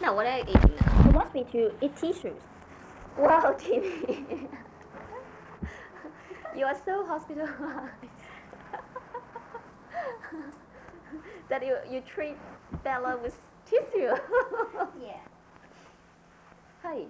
now? What are you eating now? He wants me to eat tissues. Wow, Timmy. You are so hospitalized that you treat Bella with tissue. Yeah. Hey,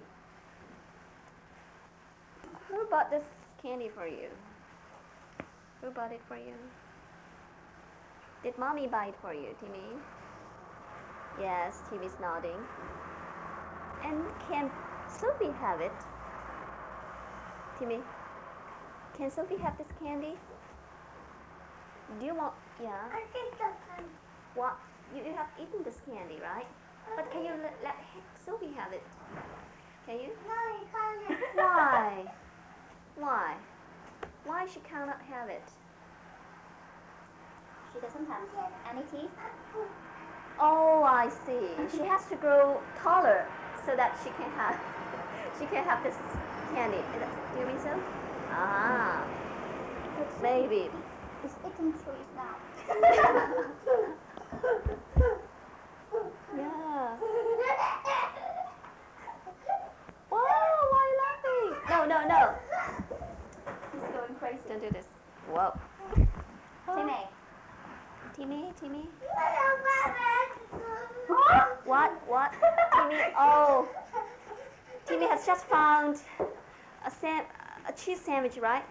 who bought this candy for you? Who bought it for you? Did mommy buy it for you, Timmy? Yes, Timmy's nodding. And can Sophie have it? Timmy, can Sophie have this candy? Do you want? Yeah. I think that's fine. What? You have eaten this candy, right? But can you let Sophie have it? Can you? No, you can't. Why? Why? Why she cannot have it? She doesn't have any teeth. Oh, I see. She has to grow taller so that she can have this candy. Do you mean so? Ah, maybe. It's eating trees now. Yeah. Wow, why are you laughing? No. He's going crazy. Don't do this. Whoa. Timmy. What? Timmy, oh. Timmy has just found a cheese sandwich, right?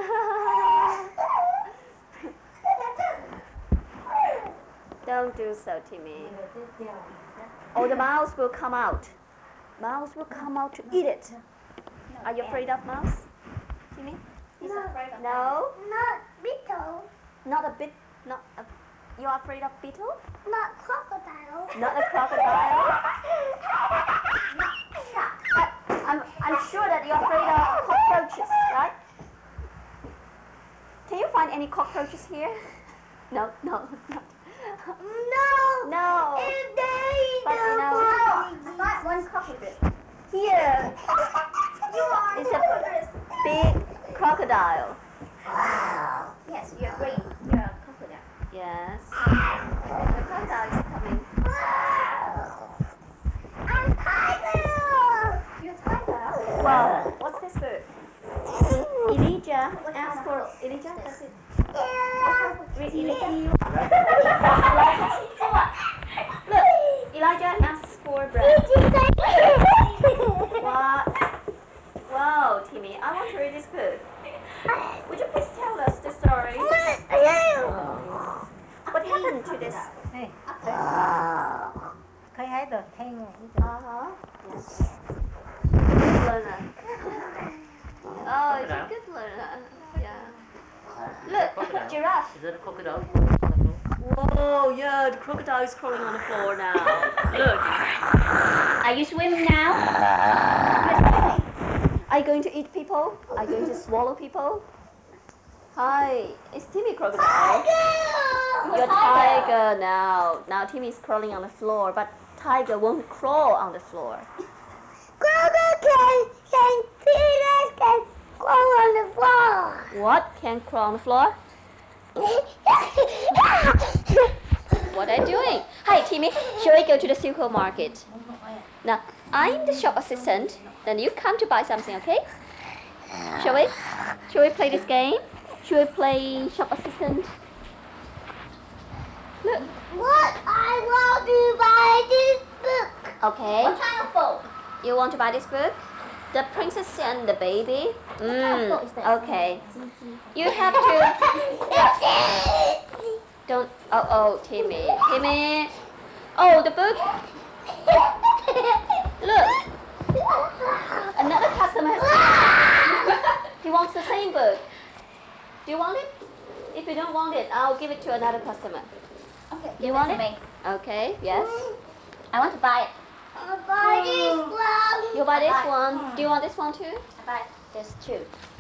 Don't do so, Timmy. Oh, the mouse will come out. Mouse will come out to eat it. Are you afraid of mouse, Timmy? He's afraid of No? Not beetle. Not a bit. You are afraid of beetle? Not crocodile. Not a crocodile? I'm sure that you're afraid of cockroaches, right? Can you find any cockroaches here? No. No. If they eat But you know, I got one cockroach. here is a big crocodile. Yes, you're great. You're a crocodile. Yes. The crocodile is coming. I'm tiger. You're a tiger. Wow, what's this bird? Elijah asked for Elijah. That's it. Read Elijah. Look, Elijah asks for bread. What? Wow, Timmy, I want to read this book. Would you please tell us the story? What happened to this? เคยให้เด็กแทง Uh-huh. Good learner. Oh, it's a good learner. Yeah. Look, giraffe. Is that a crocodile? Whoa, yeah, the crocodile is crawling on the floor now. Look. Are you swimming now? Are you going to eat people? Are you going to swallow people? Hi, it's Timmy Crocodile. You're tiger now. Now Timmy is crawling on the floor, but tiger won't crawl on the floor. Crocodile can crawl on the floor. What? Can crawl on the floor? What are you doing? Hi, Timmy. Shall we go to the supermarket? Now, I'm the shop assistant. Then you come to buy something, okay? Shall we? Shall we play this game? Shall we play shop assistant? Look. What? I want to buy this book. Okay. What kind of book? You want to buy this book? The Princess and the Baby? Okay. You have to... Don't... Oh, Timmy. Timmy. Oh, the book. Look. Another customer has... He wants the same book. Do you want it? If you don't want it, I'll give it to another customer. Okay. You want it? Me. Okay, yes. I want to buy it. I'll buy this one. You buy this one. Do you want this one too? I buy this too.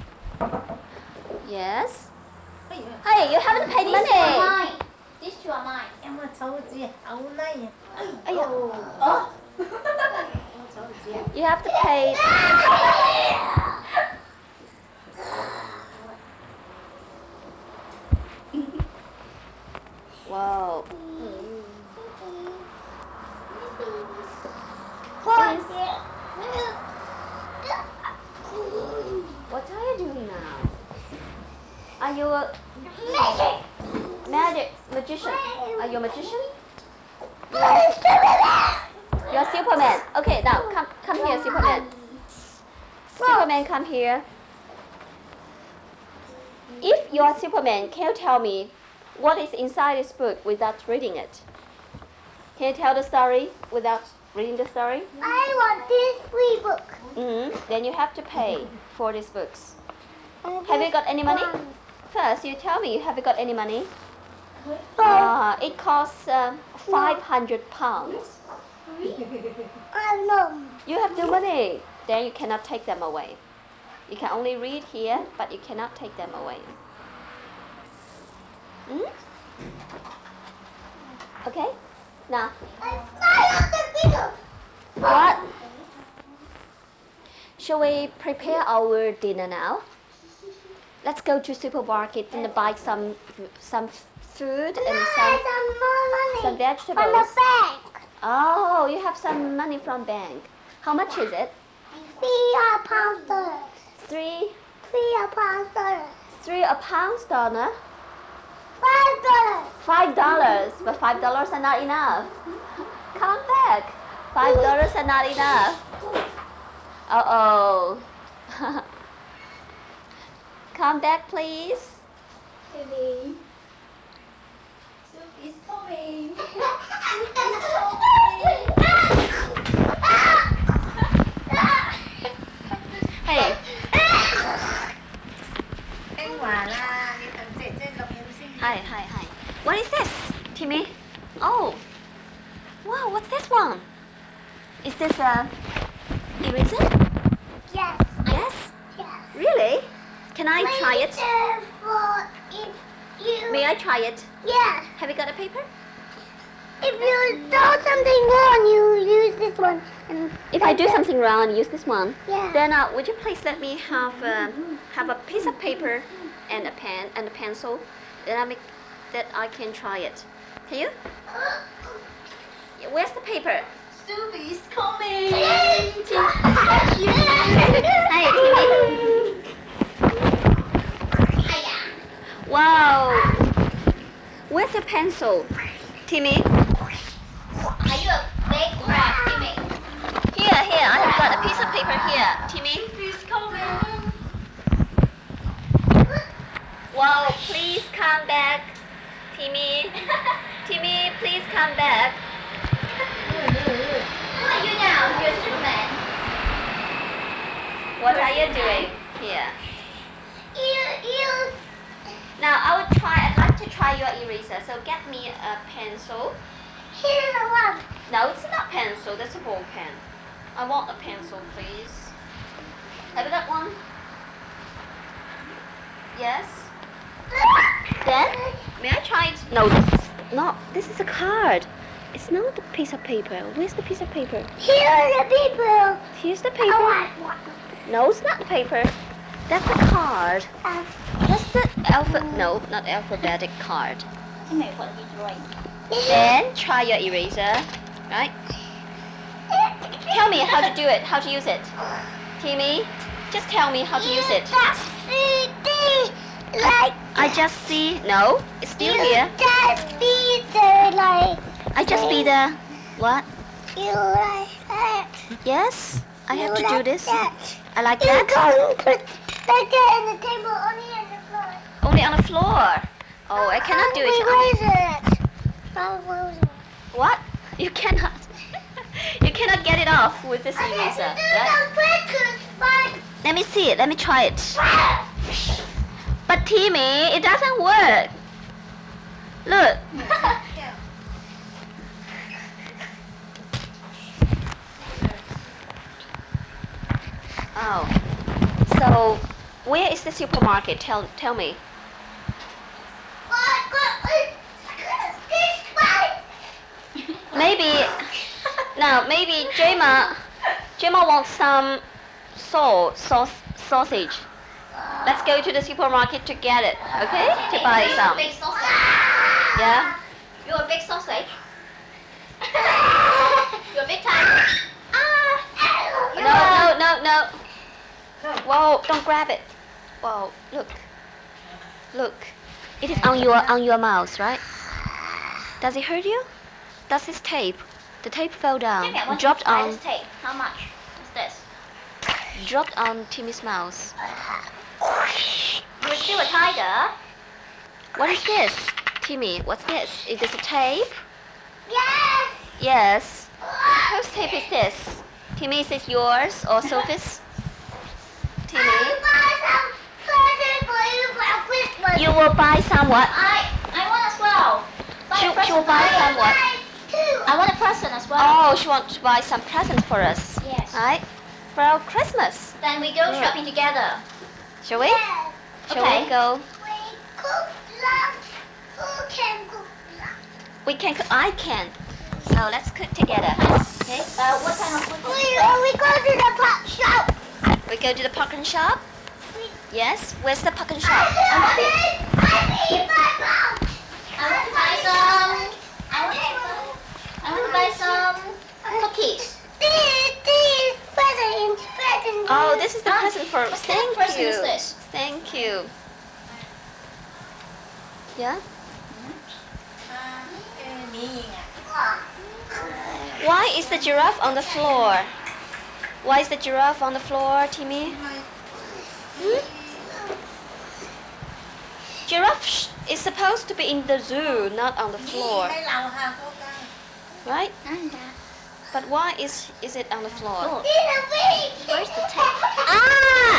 Yes. Hey, you haven't paid These two are money. mine. These two are mine. ยังมาโชว์จีเอาไหน Aiya. Oh. You have to pay. Wow. What are you doing now? Are you a magician? Are you a magician? You're Superman. Okay, now come here, Superman. Superman, come here. If you are Superman, can you tell me what is inside this book without reading it? Can you tell the story without reading the story? I want this free book. Then you have to pay for these books. Have you got any money? First, you tell me, have you got any money? It costs £500. No. You have no money. Then you cannot take them away. You can only read here, but you cannot take them away. Okay? Now, what? Shall we prepare our dinner now? Let's go to supermarket and buy some food and some vegetables. From the bank. Oh, you have some money from bank. How much is it? £3 a Three pounds dollar. $5, but $5 are not enough. Come back. $5 are not enough. Uh-oh. Come back, please. Baby. Soup is coming. Hey. Anh Hòa là đi tận trẻ trên đọc em sinh. Hi. What is this, Timmy? Oh. Wow, what's this one? Is this a eraser? Yes. Yes? Yes. Really? Can I try it? If May I try it? yeah. Have you got a paper? If you do something wrong, you use this one. And If I do something wrong and use this one, Yeah. then would you please let me have a piece of paper and a pen and a pencil, that I can try it. Can you? Where's the paper? Soup is coming. Hey, Timmy. Wow. Where's the pencil, Timmy? Are you a big rat, Timmy? Here. I have got a piece of paper here, Timmy. Soup is coming. Wow, please come back, Timmy. Timmy, please come back. Who are you now? You're Superman. What are you doing here? you Now I'd like to try your eraser. So get me a pencil. here's the one. No, it's not pencil, that's a ball pen. I want a pencil, please. Have you got one? Yes? Then, may I try it? No, this is a card. It's not a piece of paper. Where's the piece of paper? Here's the people. Here's the I paper. want one. No, it's not paper. That's a card. That's the not alphabetic card. Cái này gọi gì rồi? Then try your eraser, right? Tell me how to do it, how to use it. Timmy, just tell me how to use it. I just see, no, it's still here. Just be the like. I just be the, what? You like that. Yes, I have to You do like this. that. I like You that. don't put like that in the table, only on the floor. Only on the floor. Oh, I cannot do it. What? You cannot. You cannot get it off with this eraser, right? Let me see it. Let me try it. But Timmy, it doesn't work. Look. Oh. So, where is the supermarket? Tell me. Maybe Gemma wants some sausage. Let's go to the supermarket to get it, okay? To buy some. Big sausage. Yeah? You're a big sausage. You're a big time. Whoa, don't grab it. Whoa, look. Look. It is on your mouth, right? Does it hurt you? Does this tape? The tape fell down. Timmy, I want Dropped to try on this tape. How much is this? dropped on Timmy's mouth. You're still a tiger. What is this? Timmy, what's this? Is this a tape? Yes. Yes. Whose tape is this? Timmy, is it yours or Sophie's? Timmy? I'll buy some present for you for Christmas. You will buy some what? I want as well. She will buy some what? I want a present as well. Oh, she wants to buy some presents for us. Yes. Right? For our Christmas. Then we go shopping together. Shall we? Yes. Shall Okay. we go? We cook lunch. Who can cook lunch? We can cook. I can. So let's cook together. Okay? What kind of food? We go to the pop shop. We go to the pumpkin shop? Yes? Where's the pumpkin shop? I need my mom. I want to buy some. I want to buy some cookies. This present. Oh, this is the present for. What kind of Thank present you. is this? Thank you. Yeah? นี่ไง Why is the giraffe on the floor? Why is the giraffe on the floor, Timmy? Giraffe is supposed to be in the zoo, not on the นี่ floor, ให้เราค่ะพวกกัน right? But why is it on the floor? Where's the tape? Ah!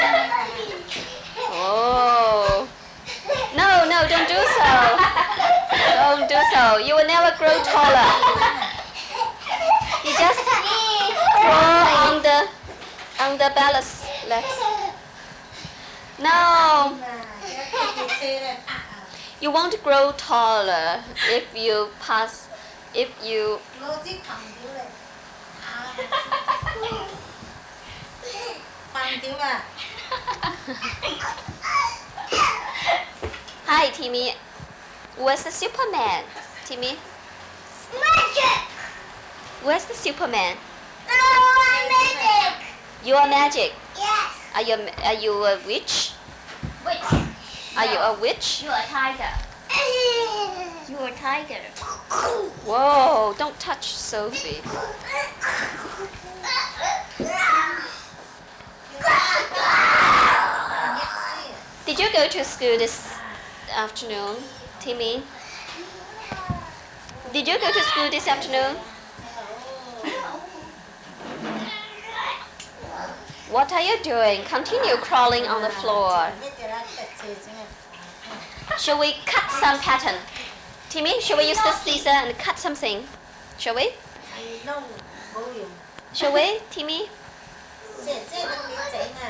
Oh. No, don't do so. Don't do so. You will never grow taller. You just crawl on the balance legs. No. แล้วก็เชื่อเลยค่ะ You won't grow taller if you โลที่ของดิ้วเลยฟังดิ้วอ่ะ Hi, Timmy. Where's the Superman? Timmy, Magic. where's the Superman? No, I'm magic. You are magic. Yes. Are you a witch? Which? Are you a witch? You're a tiger. You're a tiger. Whoa, don't touch Sophie. Did you go to school this afternoon, Timmy? Did you go to school this afternoon? What are you doing? Continue crawling on the floor. ไม่จะรักแต่เชื่อใช่ไหม Shall we cut some pattern? Timmy, shall we use the scissor and cut something? Shall we? ไอ้น้องโบอยู่ Shall we, Timmy? เจ๊เจ๊ต้องมีเจ๊น่ะ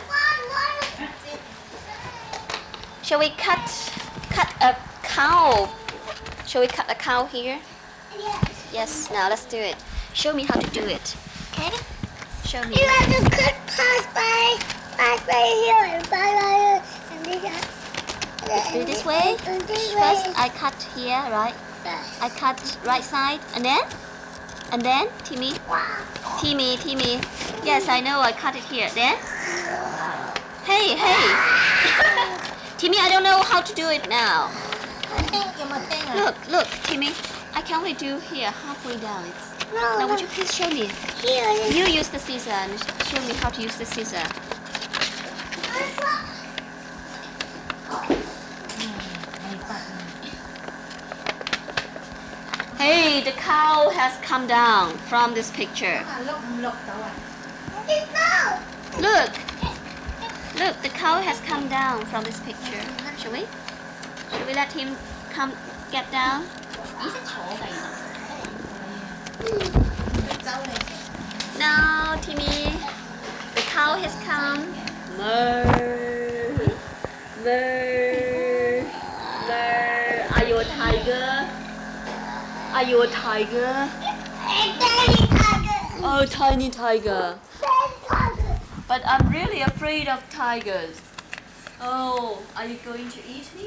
Shall we cut a cow? Shall we cut a cow here? Yes, now let's do it. Show me how to do it. Okay? Show me. You have to cut pass by here and pass by here and do that. Do it this way. And this First, way. I cut here, right? I cut right side, and then, Timmy. Yes, I know. I cut it here. Then, hey, Timmy, I don't know how to do it now. เต้นอย่ามาเต้นอ่ะ Look, Timmy. I can only do here, halfway down. Now, No, would you please show me? here. You use the scissor and show me how to use the scissor. Hey, the cow has come down from this picture. หลบหลบตัวอ่ะ Look, the cow has come down from this picture. Shall we? Shall we let him come get down? 咦，識坐㗎原來。 เจ้าเลย Now, Timmy, the cow has come. Moo, moo, moo. Are you a tiger? Are you a tiger? Oh, tiny tiger. But I'm really afraid of tigers. Oh, are you going to eat me?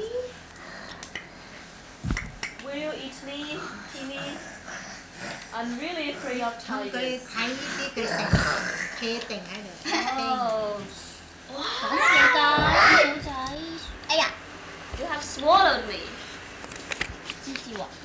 Will you eat me, Timmy? I'm really afraid of เขาเคย tigers. ไทยที่เคยแต่งเคยแต่งให้เลย Oh, Không vậy trời, ôi trời. Ây da, You have swallowed me. chi chịu ạ.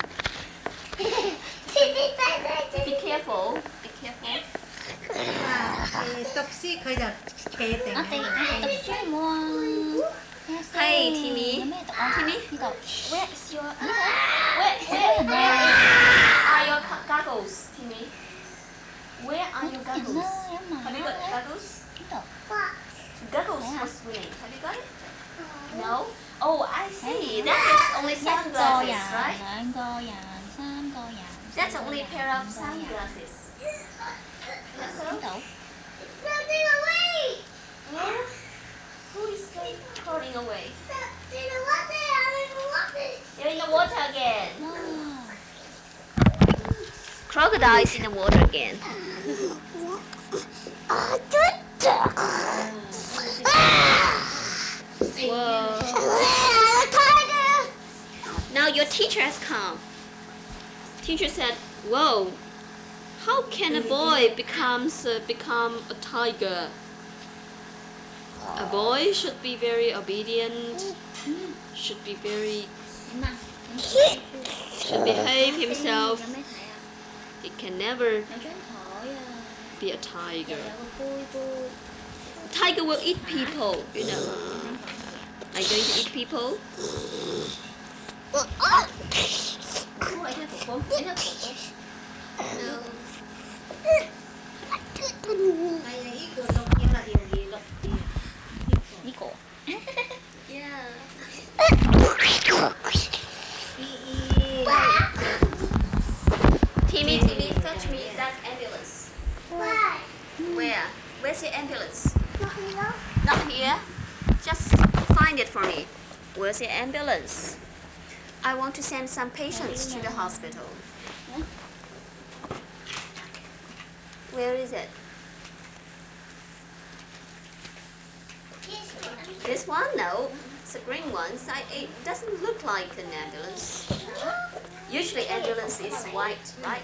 Be careful. Be careful. ตบซี่เคยจะเคแต่ง Nó tiền, nó tập chơi mua. Hey, Timmy. Timmy. Timmy. Where is your where are your goggles, Timmy? Where are your goggles? Have you got goggles? Goggles for swimming. Have you got it? No. Oh, I see. That is only sunglasses, right? Anh co dàn, xăm co dàn. That's only a pair of sunglasses. That's Đúng all. đủ. Something away! Huh? Who is crawling away? In the water, I'm in the water. You're in the water again. No. Crocodile is in the water again. Whoa. Tiger! Now your teacher has come. Teacher said, "Whoa, how can a boy become a tiger? A boy should be very obedient, should be very Em ăn. should behave himself. Mấy thầy à. He can never Nó tránh khỏi be a tiger. vui vui. Tiger will eat people, you know. Are you going to eat people?" No. ไอ้ยังอีกตัวลงเงี้ยละเอียดดีลงดี Đi cổ. Yeah. อี Timmy, fetch me that ambulance. Why? Where? Where's your ambulance? Not here. Not here. Just find it for me. Where's your ambulance? I want to send some patients to the hospital. Where is it? This one? No. It's a green one. It doesn't look like an ambulance. Usually ambulance is white, right?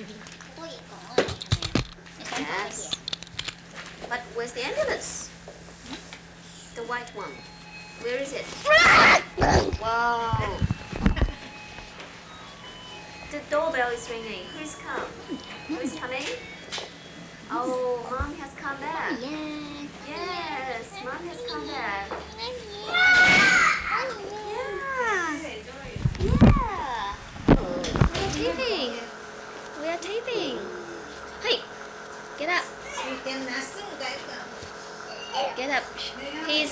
Yes. But where's the ambulance? The white one. Where is it? Wow. The doorbell is ringing. Who's come? Who's coming? Oh, Mom has come back. Yes, Mom has come back. Yeah. We are taping. We are taping. Hey, get up. มีเต็มนะซึ่งได้ก็ Get up. He's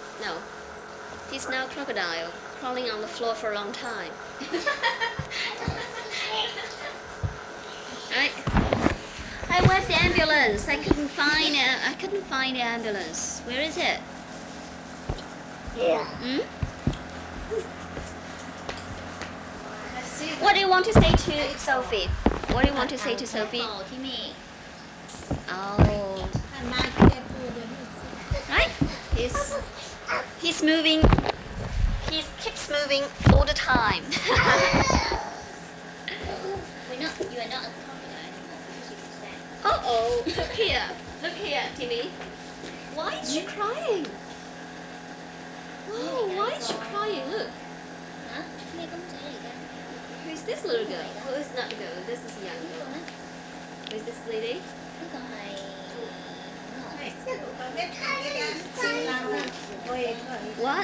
now crocodile, crawling on the floor for a long time. Right. Hey, where's the ambulance? I couldn't find the ambulance. Where is it? Yeah. Hmm? What do you want to say to Sophie? What do you want to say to Sophie? Cổ Timmy. Oh. อันมาแค่พูดเดี๋ยวนี้ Right? He's moving. He keeps moving all the time. You are not a crocodile anymore because you can stand. Uh-oh. Look here, Timmy. Why is she crying? Wow, why is she crying? Look. Hả? Nghe cũng sẽ gì đó. Who is this little girl? Who is not the girl? This is a young girl. Who is this lady? Cái con này. ไอ้เสื้อตัวเม็ดไม่ได้ซึ่งเราโอ้ย What?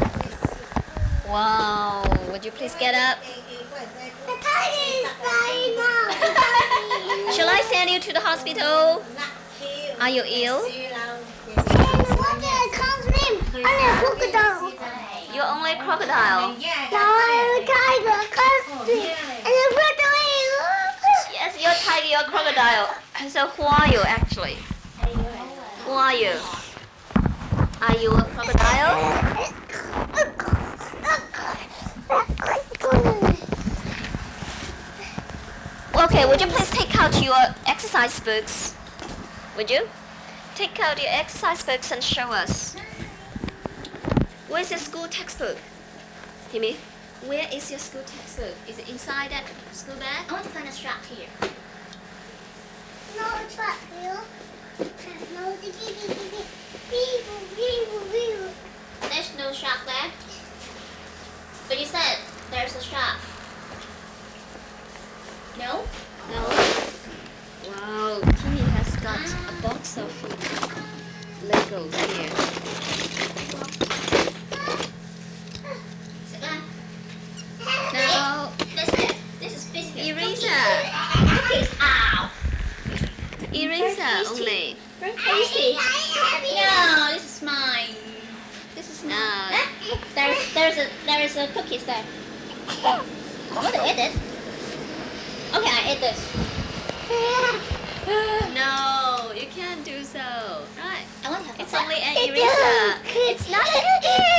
Wow. Would you please get up? The tiger is dying now. Shall I send you to the hospital? Are you ill? In the water, I can't swim. I'm a crocodile. You're only a crocodile. Now I'm a tiger. I can't swim. And the crocodile. Yes, you're a tiger, you're a crocodile. So who are you actually? Who are you? Are you a crocodile? Okay, would you please take out your exercise books? Would you? Take out your exercise books and show us. Where's your school textbook? Timmy, where is your school textbook? Is it inside that school bag? I want to find a strap here. No, it's not you. There's no shark there. But you said there's a shark. No? No. Wow, Timmy has got a box of Legos here. Sit down. Now, This is biscuit. eraser. Cookies. Ow. Eraser only. Very tasty. No, this is mine. This is mine. No. There is a cookies there. What to eat it? Okay, I eat this. No, you can't do so. Right. I want to have It's a only an It's eraser. a It's not a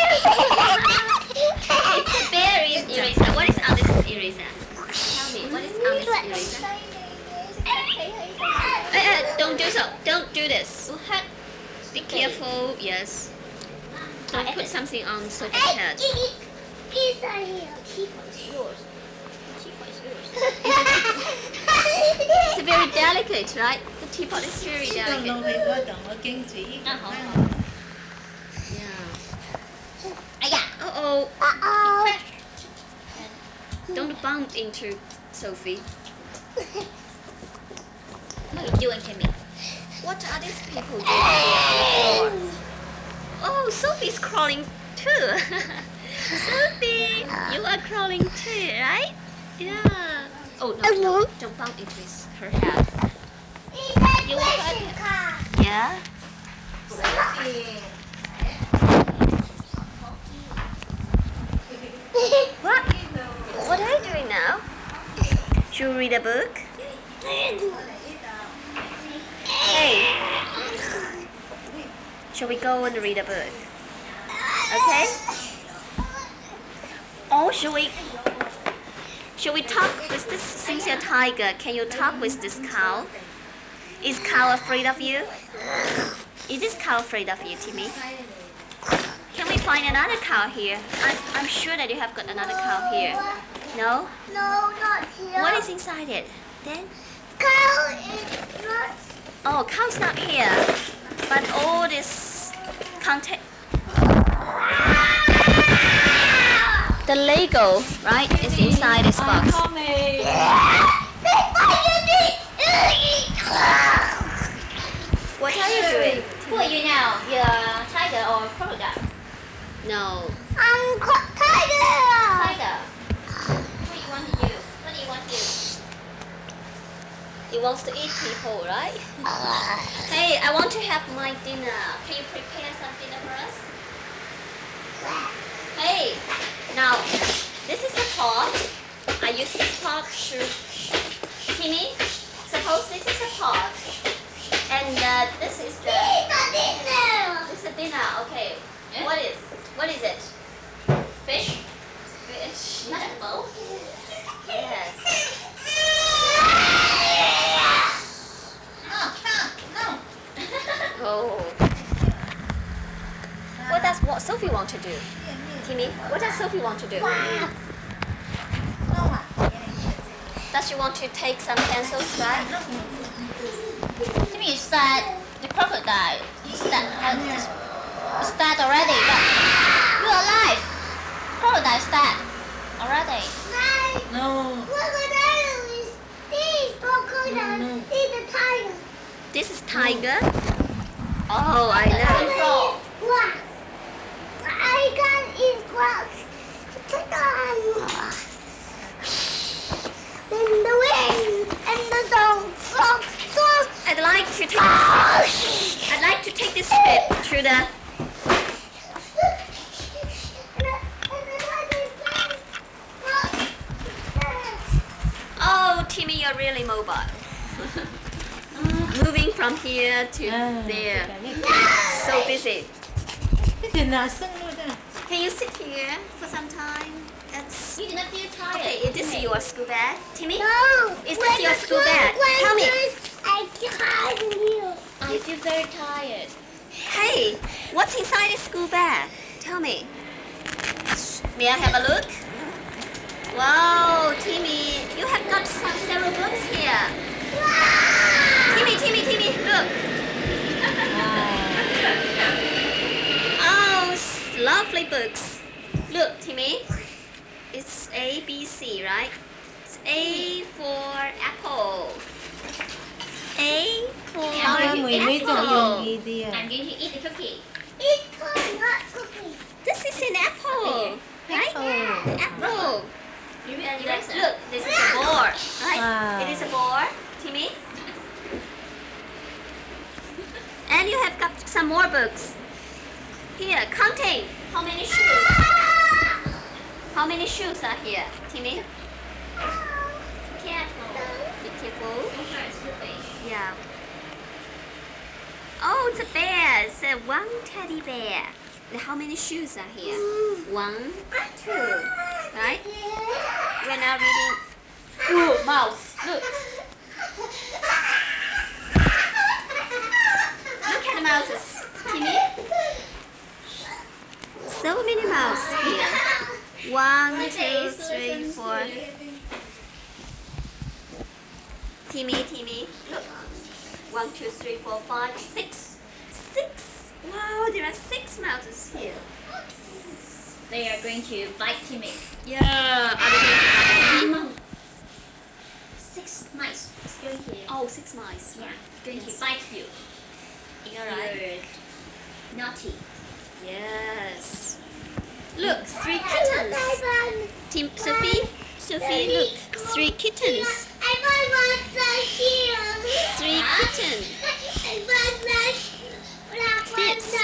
It's a berry eraser. What is on this eraser? Tell me, what is on this eraser? Don't do so. Don't do this. Be careful. Yes. Don't put something on Sophie's head. Pizza here. It's yours. It's very delicate, right? The teapot is very 知道落 delicate. 去嗰度，我驚住呢個好 Yeah. 哎呀 Uh-oh. Uh-oh. Don't bump into Sophie. What are you doing to me? What are these people doing here on the floor? Oh, Sophie's crawling too. Sophie, you are crawling too, right? Yeah. Oh no, don't bump into her head. You want to Yeah. What? What are you doing now? Should we read a book? Hey. Shall we go and read a book? Okay? Or should we talk with this Cynthia tiger? Can you talk with this cow? Is cow afraid of you? Is this cow afraid of you, Timmy? Can we find another cow here? I'm sure that you have got another cow here. No? No, not here. What is inside it? Then? Cow is not. Oh, cow's not here. But all this content. The Lego, right, is inside this box. What are you doing? Who are you now? You're a tiger or crocodile? No. I'm tiger. Tiger. What do you want to do? What do you want to do? He wants to eat people, right? Hey, I want to have my dinner. Can you prepare some dinner for us? Hey, now, this is the pot. I use this pot to... Timmy, suppose this is a pot. And this is the... This is the dinner, okay. Yeah. What is it? Fish? Fish. Not a boat? Yes. No. Oh. What Sophie want to do? Timmy, what does Sophie want to do? Does she want to take some pencils, right? Timmy said the crocodile is dead already, but you're alive. Crocodile is dead already. No. Crocodile is this crocodile. No. This is the tiger. This is tiger. Oh, I know. Grass. I can eat grass. Then the wind and the song. I'd like to take this trip through the... Oh, Timmy, you're really mobile. Moving from here to there. So busy. Can you sit here for some time? It's... You do not feel tired. Okay, is this your school bag? Timmy? No. Is this your school bag? Tell me. I can't hear. I feel very tired. Hey, what's inside the school bag? Tell me. May I have a look? Wow, Timmy, you have got several books here. Timmy, look. books. Look, Timmy. It's A, B, C, right? It's A for apple. A for How are you? Mười mấy chục apple. dùng gì đi à? I'm going to eat the cookie. It's called not cookie. This is an apple, right? Apple. You Look, this is a board, right? Wow. It is a board, Timmy. And you have got some more books. Here, counting. How many shoes? How many shoes are here, Timmy? Careful. Be careful. Don't hurt your face. Yeah. Oh, it's a bear. It's one teddy bear. And how many shoes are here? 1, 2. Right? We're now reading. Ooh, mouse. Look. Look at the mouses. Timmy. So many mouse here. 1, 2, 3, 4. Timmy. Look. 1, 2, 3, 4, 5, 6. 6. Wow, there are 6 mouses here. They are going to bite Timmy. Yeah. Are they going to bite Timmy? 6 mice. It's going to. Oh, 6 mice. Yeah. Going to Yes. bite you. You're right. You're naughty. Yes. Look, 3 kittens. Team Sophie, look, 3 kittens. I want one here. 3 kittens. I want that. Yes.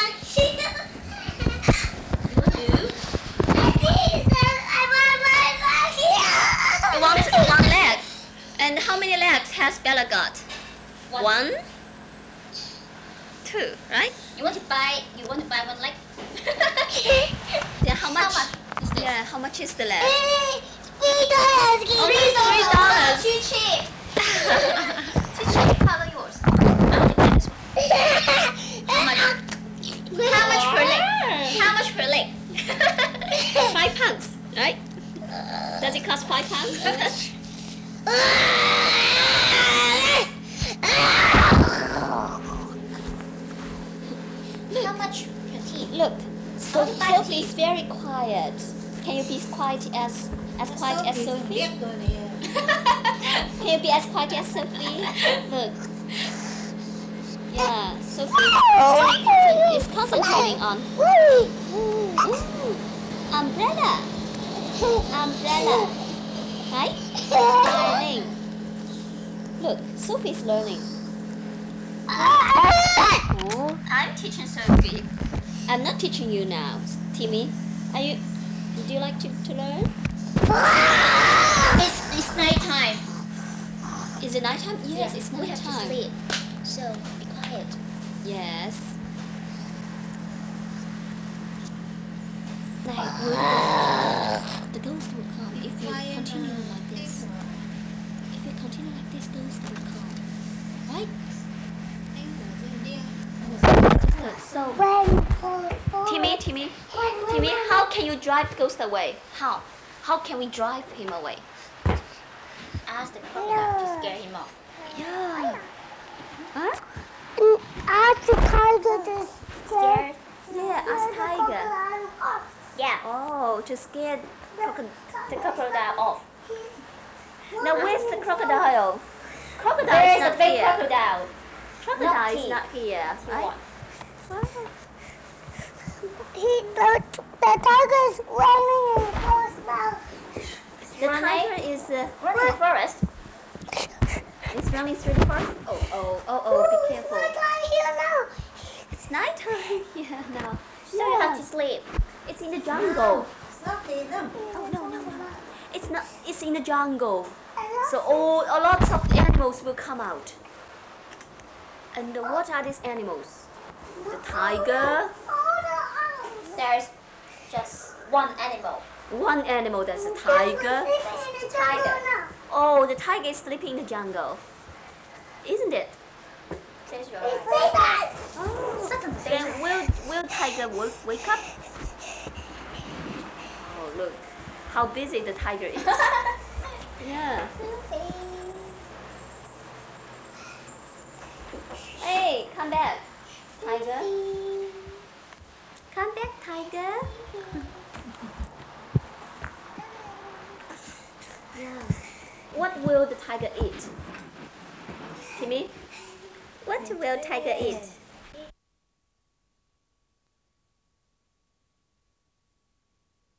One leg. And how many legs has Bella got? 1, 2, right? You want to buy one leg? Yeah, how much? Is this? Yeah, how much is the leg? $3. Too cheap. Too cheap. How about yours? I'll take this one. How much? How much per leg? How much per leg? £5, right? Does it cost £5? How much per team? Look, Sophie Sophie's very quiet. Can you be quiet as quiet as Sophie? Biết rồi nè. Can you be as quiet as Sophie? Look. Yeah, Sophie is concentrating on umbrella. Umbrella. Right? Learning. Look, Sophie's learning. Oh, I'm teaching Sophie. I'm not teaching you now, Timmy. Do you like to learn? It's night time. Is it nighttime? Yes, it's we have to nighttime. sleep. So be quiet. Yes. Like, the ghost will come if you continue like this. If you continue like this, ghost will come. Right? So, Timmy, how can you drive the ghost away? How? How can we drive him away? Ask the crocodile to scare him off. Yeah. Huh? Ask the tiger to Scared? Yeah, ask tiger. Yeah. Oh, to scare the crocodile off. Now where's the crocodile? Crocodile There is is a not big here. crocodile. Crocodile is Naughty. not here. Right? The tiger's running in the forest now. The Running? tiger is Run in the forest. it's running through the forest. Oh, be careful. What are you now? It's nighttime. Yeah, no. So you have to sleep. It's in the jungle. Sắp đi đó. Oh no. It's not. It's in the jungle. So a lots of animals will come out. And what are these animals? The tiger. There's just one animal. One animal, that's a tiger. The tiger. Oh, the tiger is sleeping in the jungle. Isn't it? Says you're right. Oh, Such a then danger. will tiger wake up? Oh, look how busy the tiger is. Yeah. Hey, come back, tiger. Come back, tiger. Yeah. What will the tiger eat? Timmy? What will tiger eat?